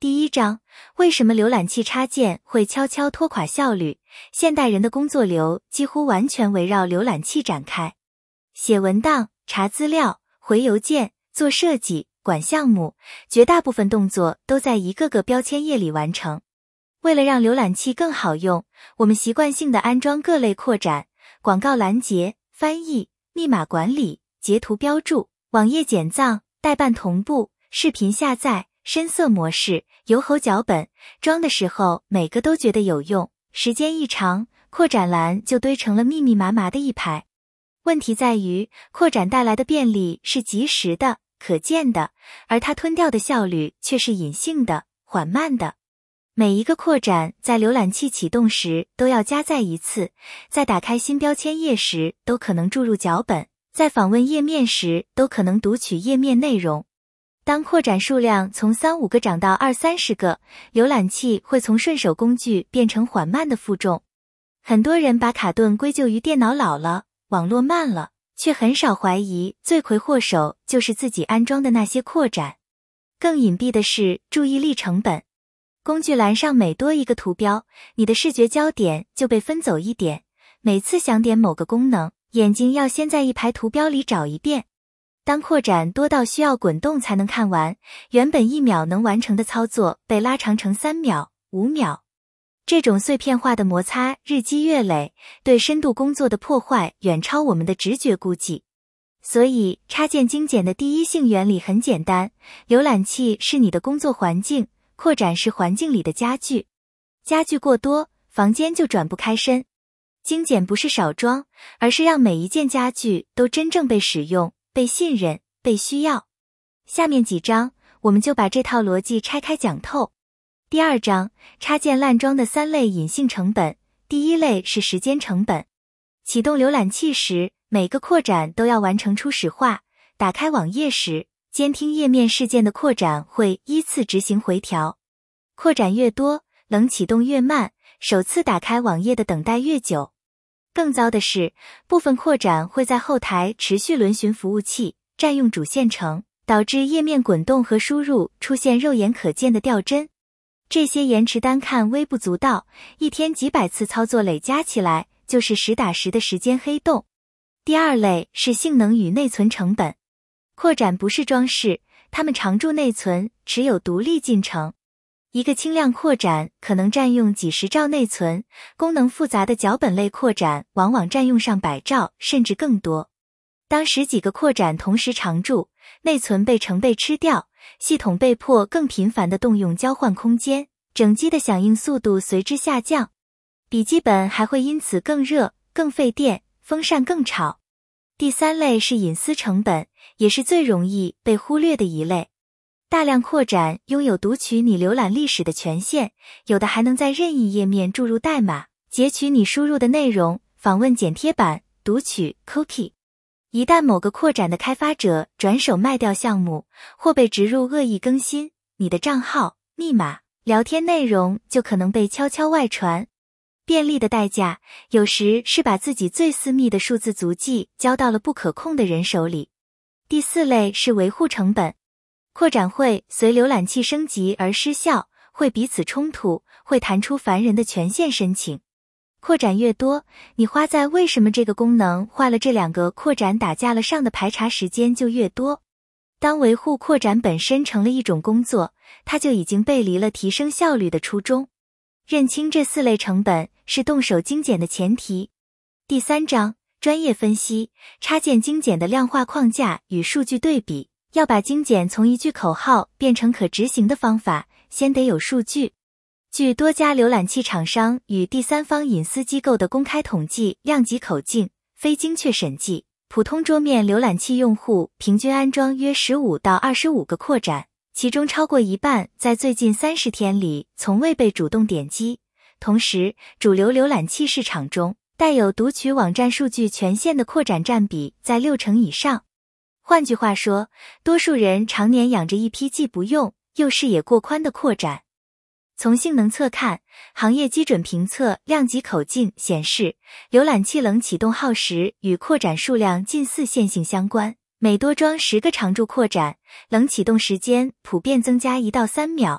第一章，为什么浏览器插件会悄悄拖垮效率？现代人的工作流几乎完全围绕浏览器展开。写文档、查资料、回邮件、做设计、管项目，绝大部分动作都在一个个标签页里完成。为了让浏览器更好用，我们习惯性地安装各类扩展、广告拦截、翻译、密码管理、截图标注、网页减藏、代办同步、视频下载、深色模式、邮猴脚本，装的时候每个都觉得有用，时间一长，扩展栏就堆成了密密麻麻的一排。问题在于，扩展带来的便利是即时的、可见的，而它吞掉的效率却是隐性的、缓慢的。每一个扩展在浏览器启动时都要加载一次，在打开新标签页时都可能注入脚本，在访问页面时都可能读取页面内容。当扩展数量从3-5个涨到20-30个，浏览器会从顺手工具变成缓慢的负重。很多人把卡顿归咎于电脑老了、网络慢了，却很少怀疑罪魁祸首就是自己安装的那些扩展。更隐蔽的是注意力成本。工具栏上每多一个图标，你的视觉焦点就被分走一点。每次想点某个功能，眼睛要先在一排图标里找一遍。当扩展多到需要滚动才能看完，原本1秒能完成的操作被拉长成3秒、5秒。这种碎片化的摩擦日积月累，对深度工作的破坏远超我们的直觉估计。所以，插件精简的第一性原理很简单，浏览器是你的工作环境，扩展是环境里的家具。家具过多，房间就转不开身。精简不是少装，而是让每一件家具都真正被使用、被信任、被需要。下面几章，我们就把这套逻辑拆开讲透。第二章，插件烂装的3类隐性成本。第一类是时间成本。启动浏览器时，每个扩展都要完成初始化。打开网页时，监听页面事件的扩展会依次执行回调。扩展越多，冷启动越慢，首次打开网页的等待越久。更糟的是，部分扩展会在后台持续轮询服务器，占用主线程，导致页面滚动和输入出现肉眼可见的掉帧。这些延迟单看微不足道，一天几百次操作累加起来，就是实打实的时间黑洞。第二类是性能与内存成本。扩展不是装饰，它们常驻内存，持有独立进程。一个轻量扩展可能占用几十兆内存，功能复杂的脚本类扩展往往占用上100兆甚至更多。当10几个扩展同时常驻，内存被成倍吃掉，系统被迫更频繁地动用交换空间，整机的响应速度随之下降。笔记本还会因此更热、更费电，风扇更吵。第三类是隐私成本，也是最容易被忽略的一类。大量扩展拥有读取你浏览历史的权限，有的还能在任意页面注入代码，截取你输入的内容，访问剪贴板，读取 cookie。一旦某个扩展的开发者转手卖掉项目，或被植入恶意更新，你的账号、密码、聊天内容就可能被悄悄外传。便利的代价，有时是把自己最私密的数字足迹交到了不可控的人手里。第四类是维护成本。扩展会随浏览器升级而失效，会彼此冲突，会弹出烦人的权限申请。扩展越多，你花在为什么这个功能坏了这2个扩展打架了上的排查时间就越多。当维护扩展本身成了一种工作，它就已经背离了提升效率的初衷。认清这4类成本是动手精简的前提。第3章，专业分析，插件精简的量化框架与数据对比。要把精简从一句口号变成可执行的方法，先得有数据。据多家浏览器厂商与第三方隐私机构的公开统计量级口径，非精确审计，普通桌面浏览器用户平均安装约15到25个扩展，其中超过一半在最近30天里从未被主动点击。同时，主流浏览器市场中，带有读取网站数据权限的扩展占比在60%以上。换句话说，多数人常年养着一批既不用又视野过宽的扩展。从性能侧看，行业基准评测量级口径显示，浏览器冷启动耗时与扩展数量近似线性相关，每多装10个常驻扩展，冷启动时间普遍增加1到3秒，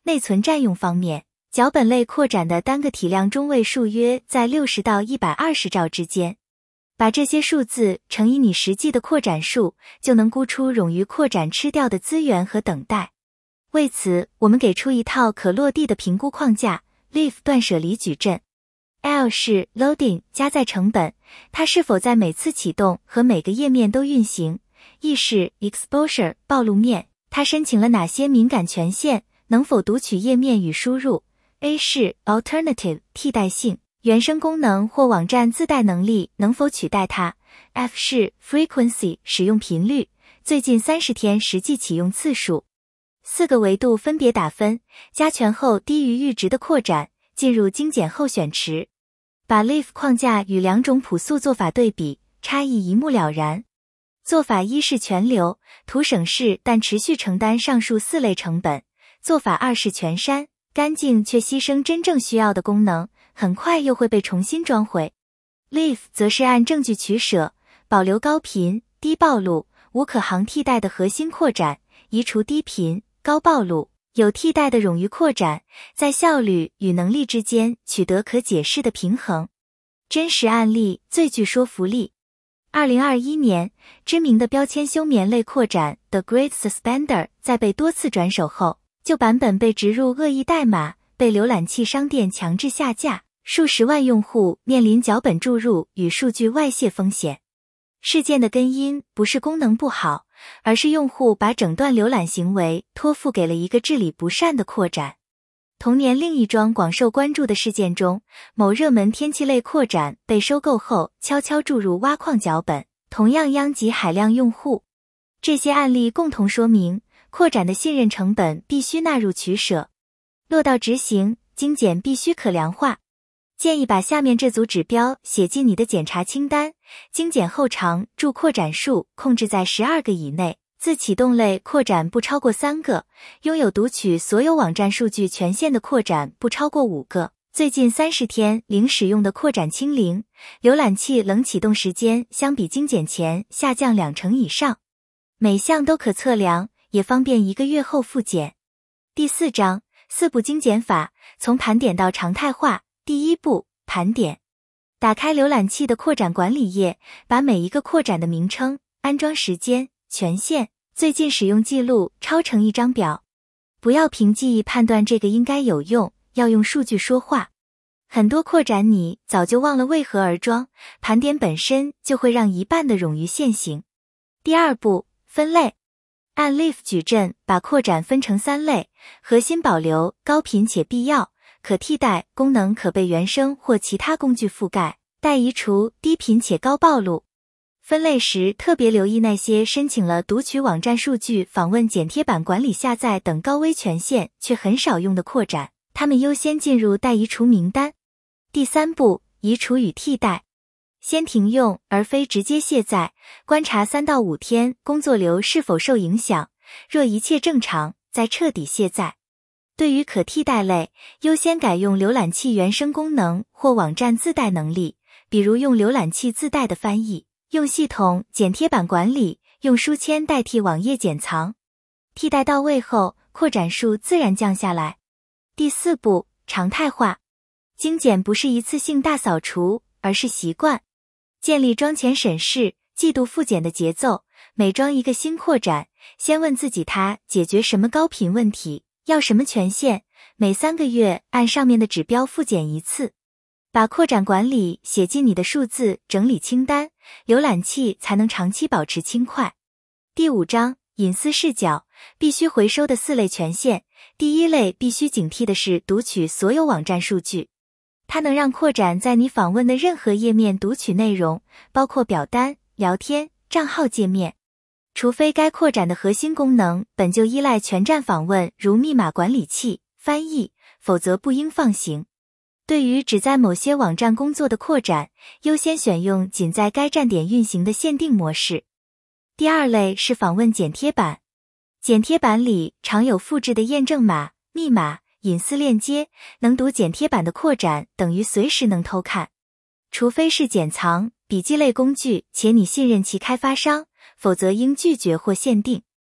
内存占用方面，脚本类扩展的单个体量中位数约在60到120兆之间。把这些数字乘以你实际的扩展数，就能估出冗余扩展吃掉的资源和等待。为此，我们给出一套可落地的评估框架 ：Leaf 断舍离矩阵。L 是 Loading 加载成本，它是否在每次启动和每个页面都运行。E 是 Exposure 暴露面，它申请了哪些敏感权限，能否读取页面与输入。A 是 Alternative 替代性，原生功能或网站自带能力能否取代它。F 是 Frequency 使用频率，最近30天实际启用次数。4个维度分别打分，加权后低于阈值的扩展进入精简候选池。把 Leaf 框架与2种朴素做法对比，差异一目了然。做法1是全流，图省事但持续承担上述4类成本。做法2是全删，干净却牺牲真正需要的功能，很快又会被重新装回。Leaf 则是按证据取舍，保留高频、低暴露、无可航替代的核心扩展，移除低频、高暴露、有替代的冗余扩展，在效率与能力之间取得可解释的平衡。真实案例最具说服力。2021年，知名的标签休眠类扩展 The Great Suspender 在被多次转手后，旧版本被植入恶意代码，被浏览器商店强制下架，数十万用户面临脚本注入与数据外泄风险。事件的根因不是功能不好，而是用户把整段浏览行为托付给了一个治理不善的扩展。同年另一桩广受关注的事件中，某热门天气类扩展被收购后悄悄注入挖矿脚本，同样殃及海量用户。这些案例共同说明，扩展的信任成本必须纳入取舍。落到执行，精简必须可量化。建议把下面这组指标写进你的检查清单：精简后常驻扩展数控制在12个以内，自启动类扩展不超过3个，拥有读取所有网站数据权限的扩展不超过5个，最近30天零使用的扩展清零，浏览器冷启动时间相比精简前下降20%以上。每项都可测量，也方便1个月后复检。第4章4步精简法，从盘点到常态化。第1步，盘点。打开浏览器的扩展管理页，把每一个扩展的名称、安装时间、权限、最近使用记录抄成一张表。不要凭记忆判断这个应该有用，要用数据说话。很多扩展你早就忘了为何而装，盘点本身就会让一半的冗余现形。第2步，分类。按 Leaf 矩阵把扩展分成3类，核心保留、高频且必要，可替代功能可被原生或其他工具覆盖，待移除低频且高暴露。分类时特别留意那些申请了读取网站数据、访问剪贴板管理下载等高危权限却很少用的扩展，它们优先进入待移除名单。第3步，移除与替代。先停用而非直接卸载，观察3到5天工作流是否受影响，若一切正常，再彻底卸载。对于可替代类，优先改用浏览器原生功能或网站自带能力，比如用浏览器自带的翻译，用系统剪贴板管理，用书签代替网页剪藏。替代到位后，扩展数自然降下来。第4步，常态化。精简不是一次性大扫除，而是习惯。建立装前审视、季度复检的节奏，每装一个新扩展，先问自己它解决什么高频问题，要什么权限，每3个月按上面的指标复检一次。把扩展管理写进你的数字整理清单，浏览器才能长期保持轻快。第5章，隐私视角，必须回收的4类权限。第1类必须警惕的是读取所有网站数据。它能让扩展在你访问的任何页面读取内容，包括表单、聊天、账号界面。除非该扩展的核心功能本就依赖全站访问，如密码管理器、翻译，否则不应放行。对于只在某些网站工作的扩展，优先选用仅在该站点运行的限定模式。第2类是访问剪贴板。剪贴板里常有复制的验证码、密码、隐私链接，能读剪贴板的扩展等于随时能偷看。除非是剪藏、笔记类工具且你信任其开发商，否则应拒绝或限定。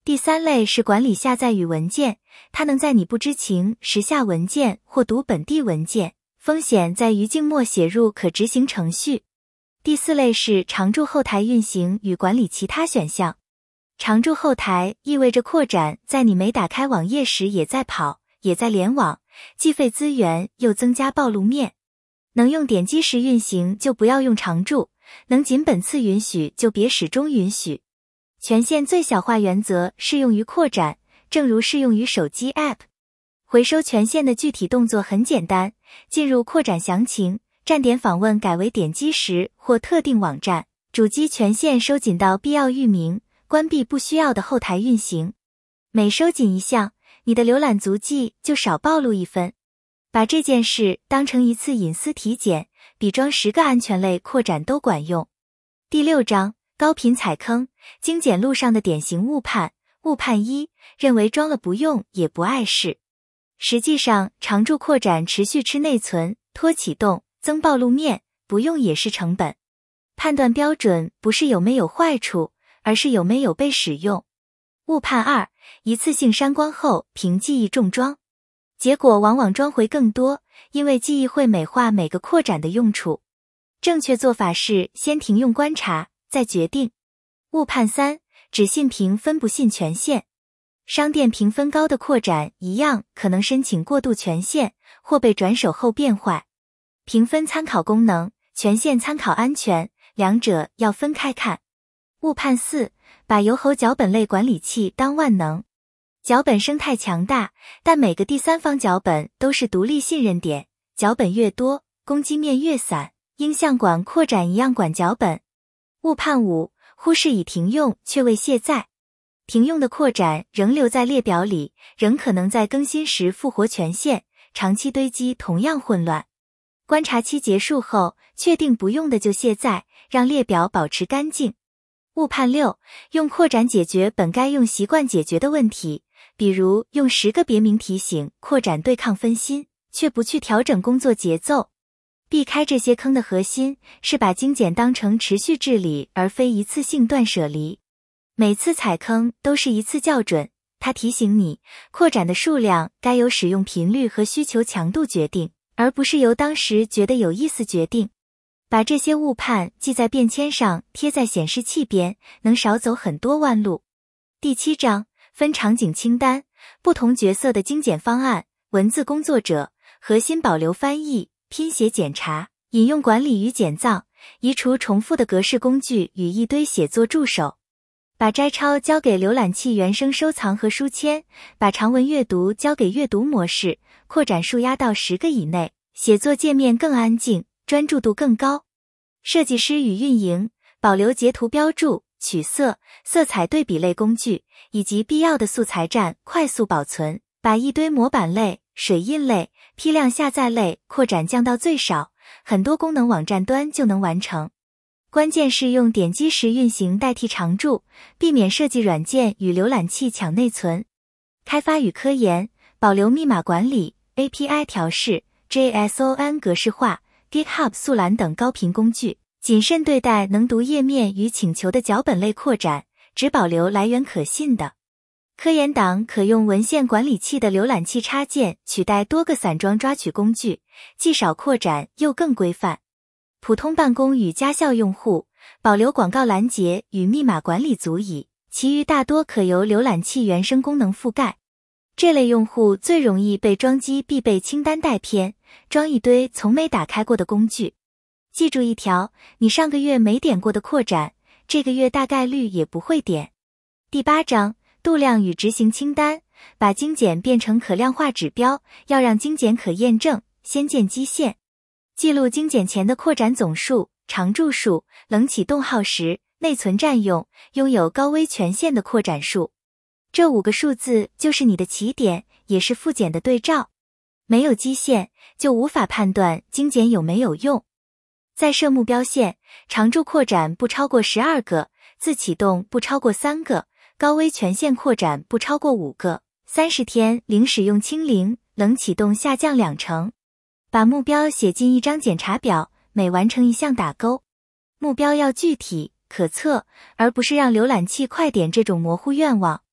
第三类是管理下载与文件，它能在你不知情时下文件或读本地文件，风险在于静默写入可执行程序。第四类是常驻后台运行与管理其他选项。常驻后台意味着扩展在你没打开网页时也在跑，也在联网，既费资源又增加暴露面。能用点击时运行就不要用常驻，能仅本次允许就别始终允许。权限最小化原则适用于扩展，正如适用于手机 App。回收权限的具体动作很简单，进入扩展详情，站点访问改为点击时或特定网站，主机权限收紧到必要域名，关闭不需要的后台运行。每收紧一项，你的浏览足迹就少暴露1分。把这件事当成一次隐私体检，比装10个安全类扩展都管用。第6章，高频踩坑，精简路上的典型误判。误判1，认为装了不用也不碍事。实际上，常驻扩展持续吃内存，拖启动，增暴露面，不用也是成本。判断标准不是有没有坏处，而是有没有被使用。误判2，一次性删光后凭记忆重装，结果往往装回更多，因为记忆会美化每个扩展的用处。正确做法是先停用观察，再决定。误判3，只信评分不信权限。商店评分高的扩展一样可能申请过渡权限，或被转手后变坏。评分参考功能，权限参考安全，两者要分开看。误判4，把油猴脚本类管理器当万能。脚本生态强大，但每个第三方脚本都是独立信任点，脚本越多，攻击面越散，应像管扩展一样管脚本。误判5，忽视已停用却未卸载。停用的扩展仍留在列表里，仍可能在更新时复活权限，长期堆积同样混乱。观察期结束后，确定不用的就卸载，让列表保持干净。误判6，用扩展解决本该用习惯解决的问题，比如用10个别名提醒扩展对抗分心，却不去调整工作节奏。避开这些坑的核心是把精简当成持续治理，而非一次性断舍离。每次踩坑都是一次校准，它提醒你，扩展的数量该由使用频率和需求强度决定，而不是由当时觉得有意思决定。把这些误判记在便签上，贴在显示器边，能少走很多弯路。第7章，分场景清单，不同角色的精简方案，文字工作者，核心保留翻译，拼写检查，引用管理与减藏，移除重复的格式工具与一堆写作助手。把摘抄交给浏览器原生收藏和书签，把长文阅读交给阅读模式，扩展数压到10个以内，写作界面更安静，专注度更高。设计师与运营，保留截图标注、取色、色彩对比类工具，以及必要的素材站快速保存，把一堆模板类、水印类、批量下载类扩展降到最少，很多功能网站端就能完成。关键是用点击时运行代替常驻，避免设计软件与浏览器抢内存。开发与科研，保留密码管理、API 调试、JSON 格式化、GitHub 速览等高频工具，谨慎对待能读页面与请求的脚本类扩展，只保留来源可信的。科研党可用文献管理器的浏览器插件取代多个散装抓取工具，既少扩展又更规范。普通办公与家校用户，保留广告拦截与密码管理足矣，其余大多可由浏览器原生功能覆盖。这类用户最容易被装机必备清单带偏，装一堆从没打开过的工具。记住一条，你上个月没点过的扩展，这个月大概率也不会点。第8章，度量与执行清单，把精简变成可量化指标，要让精简可验证，先见基线。记录精简前的扩展总数、常驻数、冷启动耗时、内存占用、拥有高危权限的扩展数。这5个数字就是你的起点，也是复检的对照。没有基线，就无法判断精简有没有用。再设目标线，常驻扩展不超过12个，自启动不超过3个，高危权限扩展不超过5个，30天零使用清零，冷启动下降20%。把目标写进一张检查表，每完成一项打勾。目标要具体、可测，而不是让浏览器快点这种模糊愿望。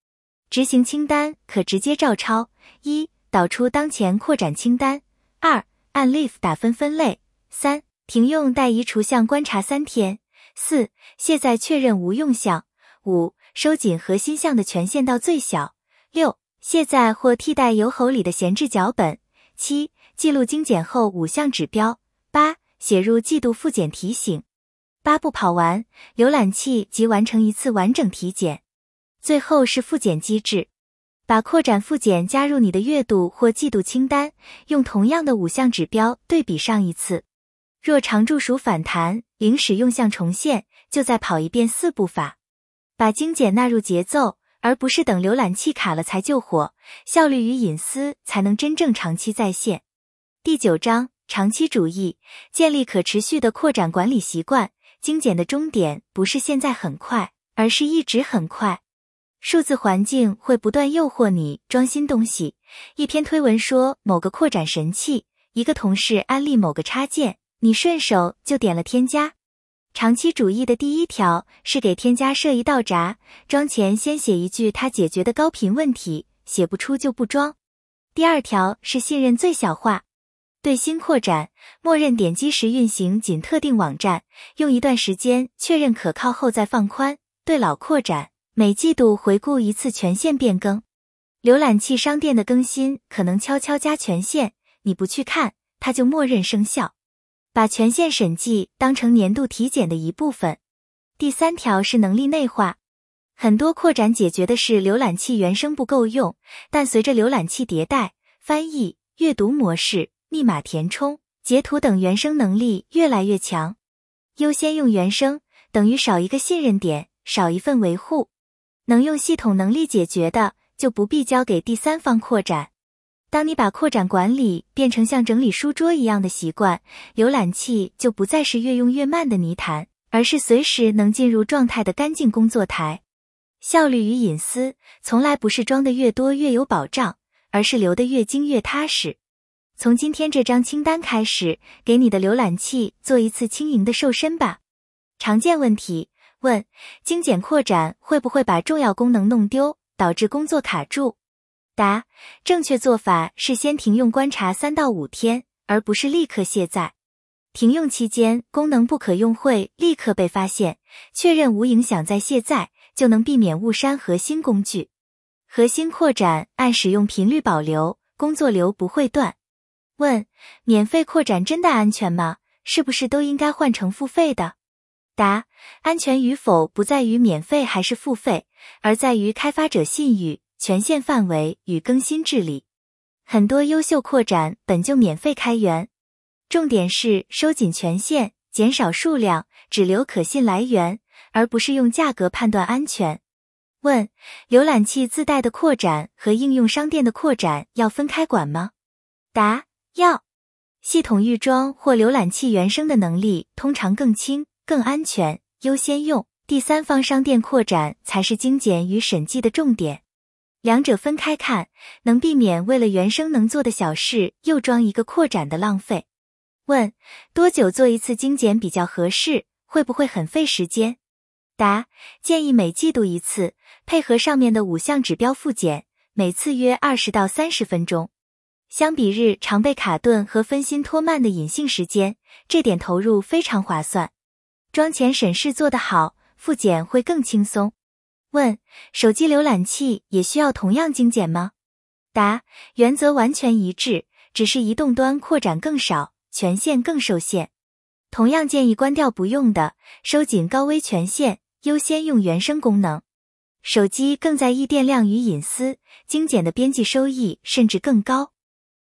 执行清单可直接照抄：一、导出当前扩展清单；二、按 leaf 打分分类；三、停用待移除项观察3天；四、卸载确认无用项；五、收紧核心项的权限到最小；六、卸载或替代由吼里的闲置脚本；七、记录精简后5项指标；八、写入季度复检提醒。8步跑完，浏览器即完成一次完整体检。最后是复检机制，把扩展复检加入你的月度或季度清单，用同样的5项指标对比上一次。若常驻属反弹，临时用项重现，就再跑一遍4步法。把精简纳入节奏，而不是等浏览器卡了才救火，效率与隐私才能真正长期在线。第9章，长期主义，建立可持续的扩展管理习惯。精简的终点不是现在很快，而是一直很快。数字环境会不断诱惑你装新东西，一篇推文说某个扩展神器，一个同事安利某个插件，你顺手就点了添加。长期主义的第1条是给添加设一道闸，装前先写一句它解决的高频问题，写不出就不装。第2条是信任最小化，对新扩展，默认点击时运行仅特定网站，用一段时间确认可靠后再放宽。对老扩展，每季度回顾一次权限变更。浏览器商店的更新可能悄悄加权限，你不去看，它就默认生效。把权限审计当成年度体检的一部分。第3条是能力内化。很多扩展解决的是浏览器原生不够用，但随着浏览器迭代，翻译、阅读模式、密码填充、截图等原生能力越来越强。优先用原生，等于少一个信任点，少一份维护。能用系统能力解决的，就不必交给第三方扩展。当你把扩展管理变成像整理书桌一样的习惯，浏览器就不再是越用越慢的泥潭，而是随时能进入状态的干净工作台。效率与隐私从来不是装的越多越有保障，而是留得越精越踏实。从今天这张清单开始，给你的浏览器做一次轻盈的瘦身吧。常见问题：问，精简扩展会不会把重要功能弄丢，导致工作卡住？答，正确做法是先停用观察3到5天，而不是立刻卸载。停用期间功能不可用会立刻被发现，确认无影响再卸载，就能避免误删核心工具。核心扩展按使用频率保留，工作流不会断。问，免费扩展真的安全吗？是不是都应该换成付费的？答，安全与否不在于免费还是付费，而在于开发者信誉、权限范围与更新治理。很多优秀扩展本就免费开源，重点是收紧权限，减少数量，只留可信来源，而不是用价格判断安全。问，浏览器自带的扩展和应用商店的扩展要分开管吗？答，要。系统预装或浏览器原生的能力通常更轻、更安全，优先用。第三方商店扩展才是精简与审计的重点。两者分开看，能避免为了原生能做的小事又装一个扩展的浪费。问，多久做一次精简比较合适？会不会很费时间？答，建议每季度一次，配合上面的5项指标复检，每次约20到30分钟。相比日常被卡顿和分心拖慢的隐性时间，这点投入非常划算。装前审视做得好，复检会更轻松。问，手机浏览器也需要同样精简吗？答，原则完全一致，只是移动端扩展更少，权限更受限。同样建议关掉不用的，收紧高危权限，优先用原生功能。手机更在意电量与隐私，精简的边际收益甚至更高。